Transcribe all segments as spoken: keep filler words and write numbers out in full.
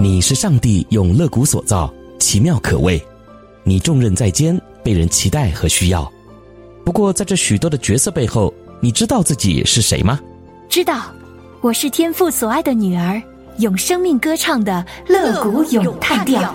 你是上帝用肋骨所造，奇妙可畏，你重任在肩，被人期待和需要。不过在这许多的角色背后，你知道自己是谁吗？ 知道，我是天父所爱的女儿，用生命歌唱的肋骨咏叹调。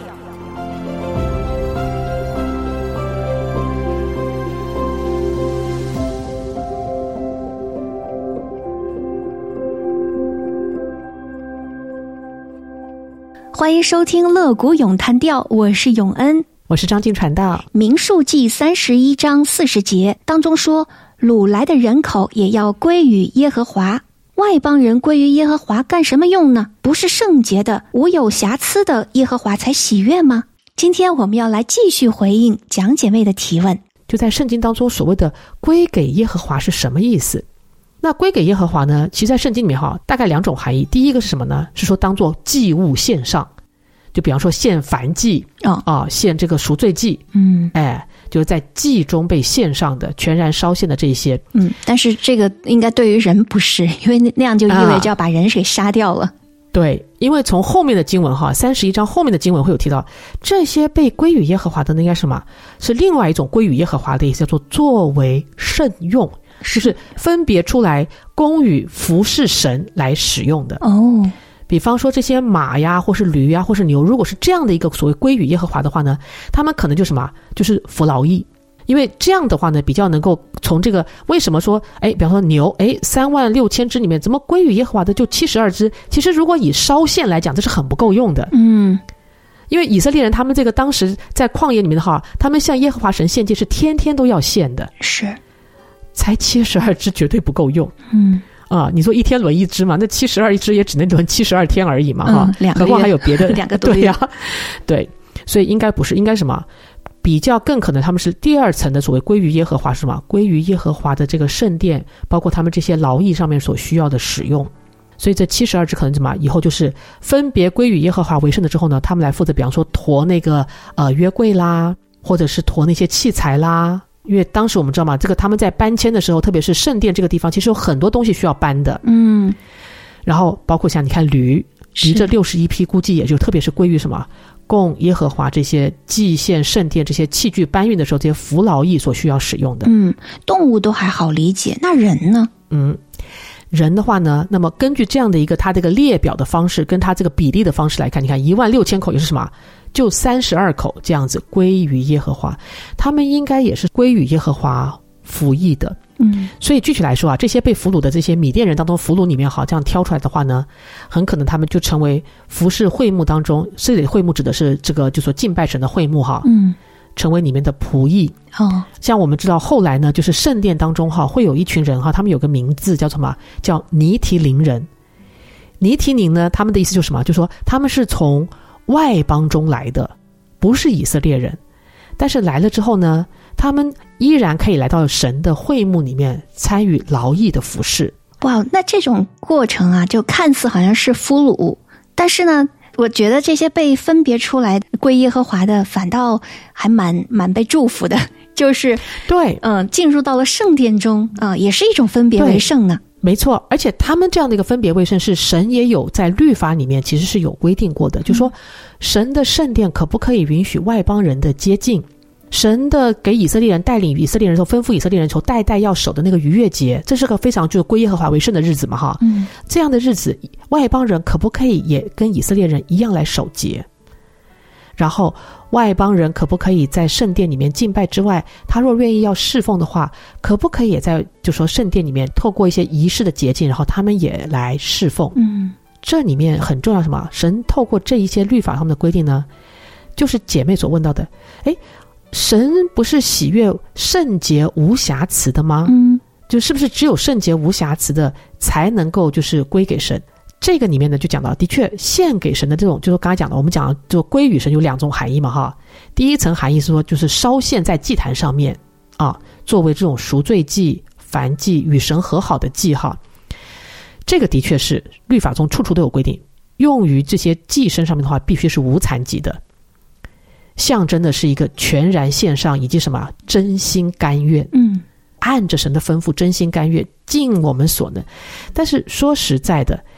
欢迎收听肋骨咏叹调，我是永恩， 我是张静传道。 民数记三十一章四十节当中说，掳来的人口也要归于耶和华。外邦人归于耶和华干什么用呢？不是圣洁的、无有瑕疵的耶和华才喜悦吗？今天我们要来继续回应蒋姐妹的提问。 就在圣经当中，所谓的归给耶和华是什么意思？那归给耶和华呢，其实在圣经里面哈，大概两种含义。第一个是什么呢？是说当作祭物献上，就比方说献燔祭、哦、啊，献这个赎罪祭，嗯，哎，就是在祭中被献上的全然烧献的这些。 嗯，但是这个应该对于人不是，因为那样就意味着要把人给杀掉了。啊， 对，因为从后面的经文哈，三十一章后面的经文会有提到，这些被归于耶和华的应该是什么？是另外一种归于耶和华的意思，叫做作为圣用，就是分别出来供与服侍神来使用的。哦，比方说这些马呀，或是驴呀，或是牛，如果是这样的一个所谓归于耶和华的话呢，他们可能就什么，就是服劳役。因为这样的话呢，比较能够从这个为什么说，哎，比方说牛，哎，三万六千只里面怎么归于耶和华的就七十二只？其实如果以烧献来讲，这是很不够用的。嗯，因为以色列人他们这个当时在旷野里面的话，他们向耶和华神献祭是天天都要献的，是，才七十二只绝对不够用。嗯。啊，你说一天轮一只嘛，那七十二一只也只能轮七十二天而已嘛，哈、嗯，何况还有别的两个多月， 对呀、啊，对，所以应该不是，应该什么？比较更可能他们是第二层的所谓归于耶和华是什么？归于耶和华的这个圣殿，包括他们这些劳役上面所需要的使用。所以这七十二只可能什么？以后就是分别归于耶和华为圣的之后呢，他们来负责，比方说驮那个呃约柜啦，或者是驮那些器材啦。因为当时我们知道嘛，这个他们在搬迁的时候，特别是圣殿这个地方，其实有很多东西需要搬的。嗯，然后包括像你看驴，驴这六十一匹，估计也就特别是归于什么？供耶和华这些祭献圣殿这些器具搬运的时候，这些服劳役所需要使用的。 嗯，动物都还好理解，那人呢？ 嗯，人的话呢，那么根据这样的一个它这个列表的方式，跟它这个比例的方式来看，你看一万六千口也是什么？就三十二口这样子归于耶和华，他们应该也是归于耶和华服役的。嗯，所以具体来说啊，这些被俘虏的这些米甸人当中，俘虏里面好这样挑出来的话呢，很可能他们就成为服侍会幕当中，这里会幕指的是这个就说敬拜神的会幕哈，嗯，成为里面的仆役。哦，像我们知道后来呢，就是圣殿当中哈，会有一群人哈，他们有个名字叫什么？叫尼提林人。尼提林呢，他们的意思就是什么？就是说他们是从外邦中来的，不是以色列人，但是来了之后呢，他们依然可以来到神的会幕里面参与劳役的服事。 哇，那这种过程啊，就看似好像是俘虏，但是呢，我觉得这些被分别出来归耶和华的，反倒还蛮蛮被祝福的，就是对， 嗯、呃，进入到了圣殿中啊、呃，也是一种分别为圣呢。 没错，而且他们这样的一个分别为圣是神也有在律法里面其实是有规定过的，嗯、就是说神的圣殿可不可以允许外邦人的接近，神的给以色列人带领以色列人的时候吩咐以色列人从代代要守的那个逾越节，这是个非常就是归耶和华为圣的日子嘛哈，嗯，这样的日子外邦人可不可以也跟以色列人一样来守节？然后外邦人可不可以在圣殿里面敬拜之外，他若愿意要侍奉的话，可不可以也在就说圣殿里面透过一些仪式的捷径，然后他们也来侍奉？嗯，这里面很重要什么？神透过这一些律法上的规定呢，就是姐妹所问到的，诶，神不是喜悦圣洁无瑕疵的吗？嗯，就是不是只有圣洁无瑕疵的才能够就是归给神？这个里面呢就讲到，的确献给神的这种，就是刚才讲的，我们讲就归于神有两种含义嘛哈。第一层含义是说，就是烧献在祭坛上面啊，作为这种赎罪祭、燔祭、与神和好的祭哈。这个的确是律法中处处都有规定，用于这些祭牲上面的话，必须是无残疾的，象征的是一个全然献上以及什么真心甘愿，嗯，按着神的吩咐真心甘愿尽我们所能。但是说实在的，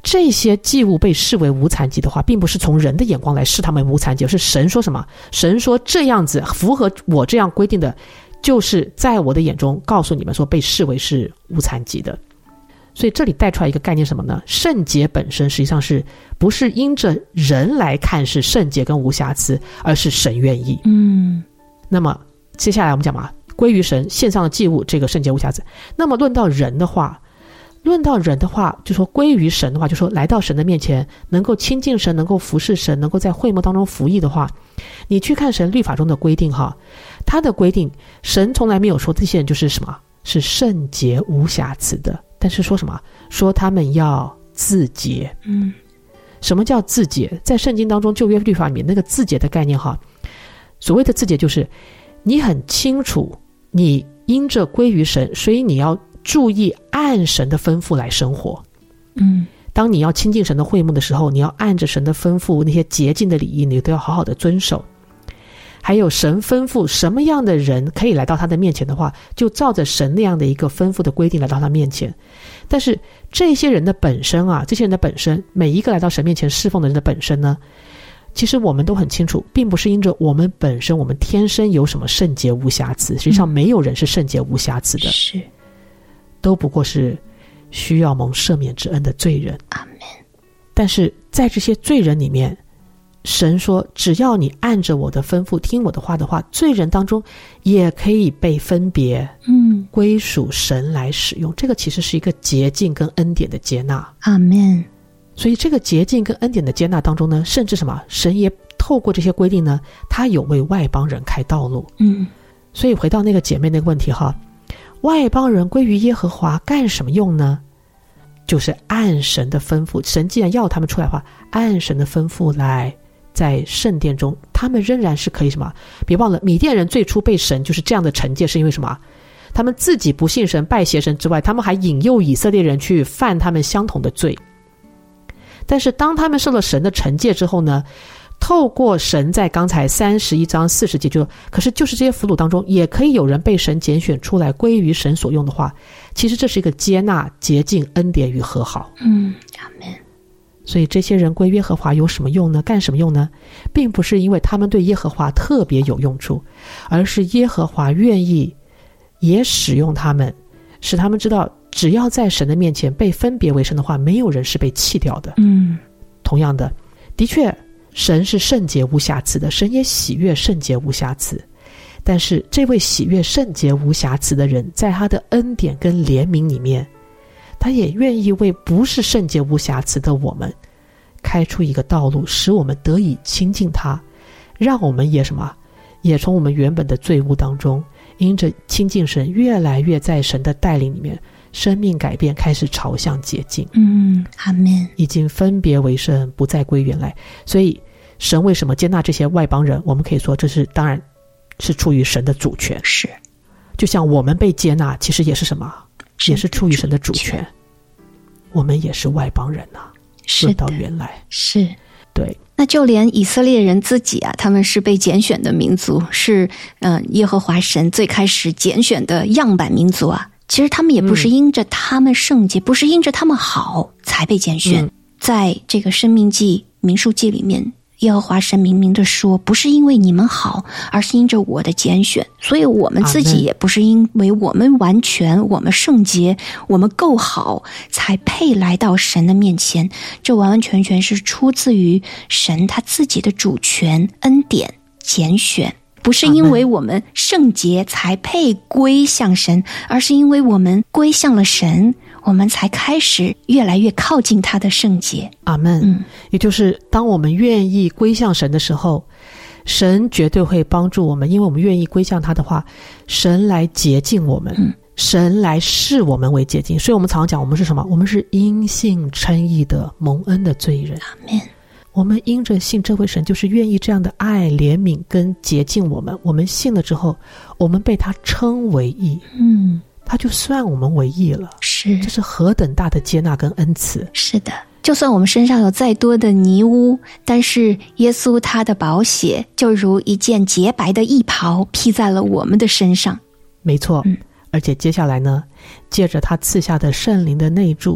这些祭物被视为无残疾的话，并不是从人的眼光来视他们无残疾，而是神说什么？神说这样子符合我这样规定的，就是在我的眼中告诉你们说被视为是无残疾的。所以这里带出来一个概念什么呢？圣洁本身实际上是不是因着人来看是圣洁跟无瑕疵，而是神愿意。 嗯， 那么接下来我们讲嘛，归于神献上的祭物，这个圣洁无瑕疵。那么论到人的话，论到人的话，就说归于神的话，就说来到神的面前，能够亲近神，能够服侍神，能够在会幕当中服役的话，你去看神律法中的规定哈，他的规定，神从来没有说这些人就是什么，是圣洁无瑕疵的，但是说什么？说他们要自洁。 嗯， 什么叫自洁？在圣经当中旧约律法里面那个自洁的概念哈，所谓的自洁就是你很清楚，你因着归于神，所以你要注意按神的吩咐来生活。 嗯， 当你要亲近神的会幕的时候，你要按着神的吩咐，那些洁净的礼仪你都要好好的遵守。还有神吩咐什么样的人可以来到他的面前的话，就照着神那样的一个吩咐的规定来到他面前。但是这些人的本身啊，这些人的本身，每一个来到神面前侍奉的人的本身呢，其实我们都很清楚，并不是因着我们本身我们天生有什么圣洁无瑕疵，实际上没有人是圣洁无瑕疵的， 是都不过是需要蒙赦免之恩的罪人。 阿们。 但是在这些罪人里面，神说只要你按着我的吩咐听我的话的话，罪人当中也可以被分别嗯， 归属神来使用。这个其实是一个洁净跟恩典的接纳。 阿们。 所以这个洁净跟恩典的接纳当中呢，甚至什么，神也透过这些规定呢，他有为外邦人开道路。 嗯， 所以回到那个姐妹那个问题哈，外邦人归于耶和华干什么用呢？就是按神的吩咐，神既然要他们出来的话，按神的吩咐来在圣殿中，他们仍然是可以什么？别忘了米甸人最初被神就是这样的惩戒，是因为什么？他们自己不信神拜邪神之外，他们还引诱以色列人去犯他们相同的罪。但是当他们受了神的惩戒之后呢，透过神在刚才三十一章四十节就，可是就是这些俘虏当中也可以有人被神拣选出来归于神所用的话，其实这是一个接纳、洁净、恩典与和好。 嗯，阿们。 所以这些人归耶和华有什么用呢？干什么用呢？并不是因为他们对耶和华特别有用处，而是耶和华愿意也使用他们，使他们知道只要在神的面前被分别为圣的话，没有人是被弃掉的。 嗯， 同样的，的确神是圣洁无瑕疵的，神也喜悦圣洁无瑕疵。但是这位喜悦圣洁无瑕疵的人，在他的恩典跟怜悯里面，他也愿意为不是圣洁无瑕疵的我们开出一个道路，使我们得以亲近他，让我们也什么，也从我们原本的罪恶当中，因着亲近神，越来越在神的带领里面，生命改变，开始朝向洁净。 嗯，阿们。 已经分别为圣，不再归原来。所以神为什么接纳这些外邦人？我们可以说这是当然是出于神的主权。 是， 就像我们被接纳，其实也是什么？也是出于神的主权。我们也是外邦人啊， 是的， 到原来是。 对， 那就连以色列人自己啊，他们是被拣选的民族，是嗯、呃、耶和华神最开始拣选的样板民族啊。其实他们也不是因着他们圣洁、嗯、不是因着他们好才被拣选、嗯、在这个申命记民数记里面，耶和华神明明的说，不是因为你们好，而是因着我的拣选。所以我们自己也不是因为我们完全，我们圣洁，我们够好才配来到神的面前，这完完全全是出自于神他自己的主权、恩典、拣选。不是因为我们圣洁才配归向神，而是因为我们归向了神，我们才开始越来越靠近他的圣洁。 阿们、嗯、也就是当我们愿意归向神的时候，神绝对会帮助我们，因为我们愿意归向他的话，神来洁净我们、嗯、神来视我们为洁净。所以我们常常讲，我们是什么？我们是因信称义的蒙恩的罪人。 阿们。 我们因着信这位神，就是愿意这样的爱、怜悯跟洁净我们。我们信了之后，我们被他称为义， 嗯， 他就算我们为义了。 是， 这是何等大的接纳跟恩赐。 是的，就算我们身上有再多的泥污，但是耶稣他的宝血就如一件洁白的义袍披在了我们的身上。 没错、嗯、而且接下来呢，借着他赐下的圣灵的内住，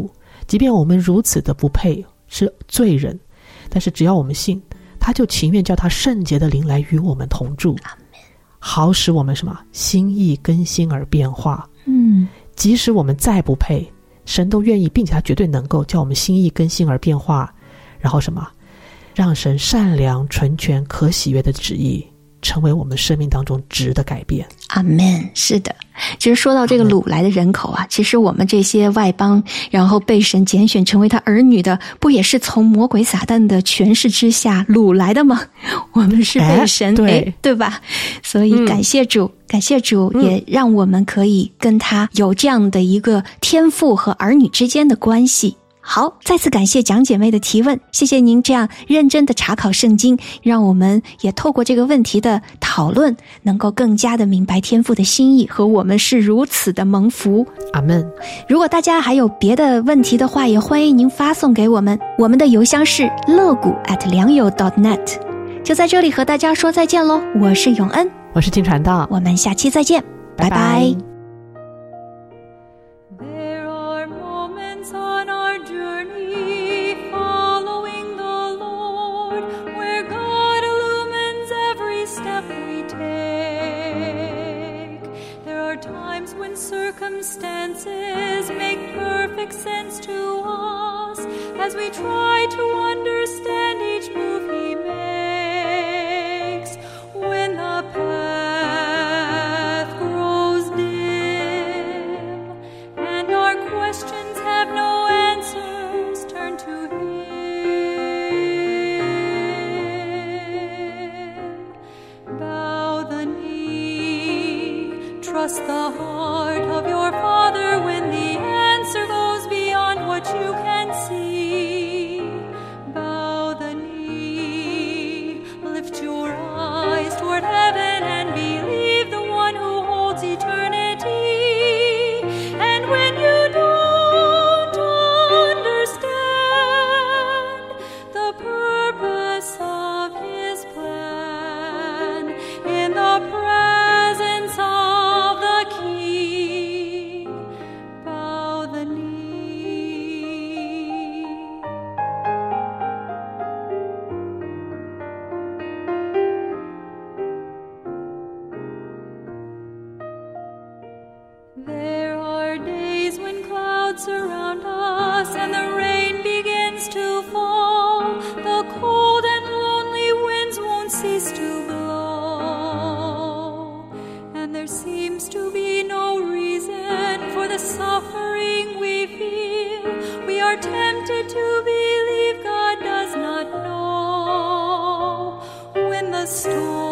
即便我们如此的不配，是罪人，但是只要我们信，他就情愿叫他圣洁的灵来与我们同住，好使我们什么心意更新而变化。 嗯， 即使我们再不配，神都愿意，并且他绝对能够叫我们心意更新而变化，然后什么让神善良纯全可喜悦的旨意成为我们生命当中值的改变。 阿们。是的，其实说到这个掳来的人口啊，其实我们这些外邦然后被神拣选成为他儿女的，不也是从魔鬼撒旦的权势之下掳来的吗？我们是被神、哎、对, 对吧？所以感谢主、嗯、感谢主、嗯、也让我们可以跟他有这样的一个天父和儿女之间的关系。好，再次感谢蒋姐妹的提问，谢谢您这样认真的查考圣经，让我们也透过这个问题的讨论，能够更加的明白天父的心意和我们是如此的蒙福。 阿们。 如果大家还有别的问题的话，也欢迎您发送给我们，我们的邮箱是乐谷 at 良友 .net。 就在这里和大家说再见咯，我是永恩， 我是金传道， 我们下期再见，拜拜， 拜拜。 Circumstances make perfect sense to us as we try to understand each move he makes. When the path grows dim and our questions have no answers, turn to him. Bow the knee, trust the heart of your Father when the answer goes beyond what you can see. Bow the knee, lift your eyes toward heaven and believe the one who holds eternity. And when you don't understand the purpose of his plan, in the presence of the King, bow the knee. There are days when clouds surround us and the rain begins to fall. The cold and lonely winds won't cease to blow, and there seems to be no reason for the suffering we feel. We are tempted to believe God does not know when the storm